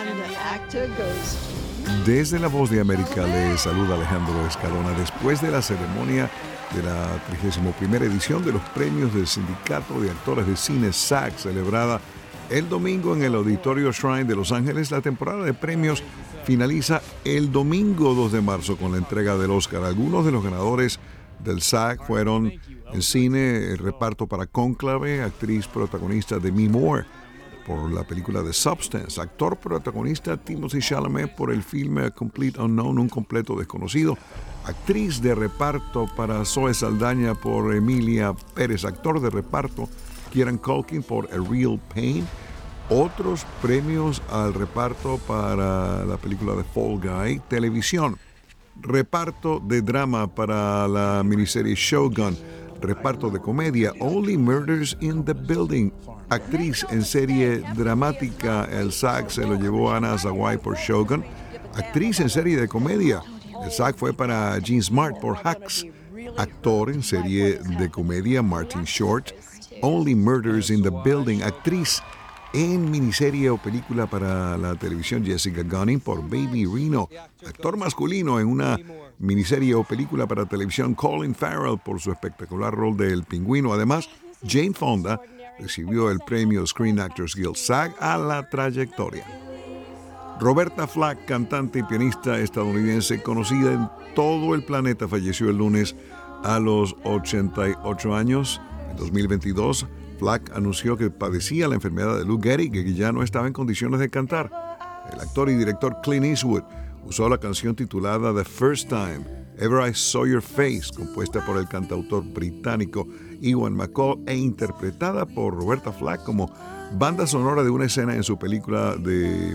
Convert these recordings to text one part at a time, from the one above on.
Desde La Voz de América le saluda Alejandro Escalona después de la ceremonia de la 31ª edición de los premios del Sindicato de Actores de Cine SAG, celebrada el domingo en el Auditorio Shrine de Los Ángeles. La temporada de premios finaliza el domingo 2 de marzo con la entrega del Oscar. Algunos de los ganadores del SAG fueron en cine, el reparto para Cónclave, actriz protagonista Demi Moore por la película The Substance, actor protagonista Timothée Chalamet por el filme A Complete Unknown, un completo desconocido, actriz de reparto para Zoe Saldaña por Emilia Pérez, actor de reparto Kieran Culkin por A Real Pain, otros premios al reparto para la película The Fall Guy, televisión, reparto de drama para la miniserie Shogun, reparto de comedia Only Murders in the Building, actriz en serie dramática, el SAG se lo llevó Anna Sawai por Shogun, actriz en serie de comedia, el SAG fue para Jean Smart por Hacks, actor en serie de comedia Martin Short, Only Murders in the Building, actriz en miniserie o película para la televisión Jessica Gunning por Baby Reno, actor masculino en una miniserie o película para televisión Colin Farrell por su espectacular rol de El Pingüino. Además, Jane Fonda recibió el premio Screen Actors Guild SAG a la trayectoria. Roberta Flack, cantante y pianista estadounidense conocida en todo el planeta, falleció el lunes a los 88 años. En 2022, Flack anunció que padecía la enfermedad de Lou Gehrig y que ya no estaba en condiciones de cantar. El actor y director Clint Eastwood usó la canción titulada The First Time Ever I Saw Your Face, compuesta por el cantautor británico Ewan McCall e interpretada por Roberta Flack como banda sonora de una escena en su película de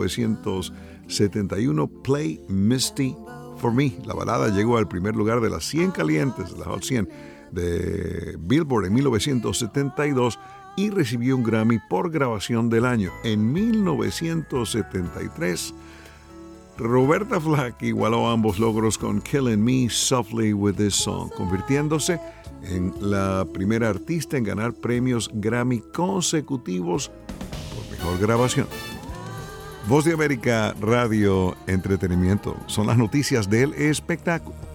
1971 Play Misty for Me. La balada llegó al primer lugar de las 100 calientes, de las Hot 100 de Billboard en 1972 y recibió un Grammy por grabación del año. En 1973, Roberta Flack igualó ambos logros con Killing Me Softly with This Song, convirtiéndose en la primera artista en ganar premios Grammy consecutivos por mejor grabación. Voz de América Radio Entretenimiento son las noticias del espectáculo.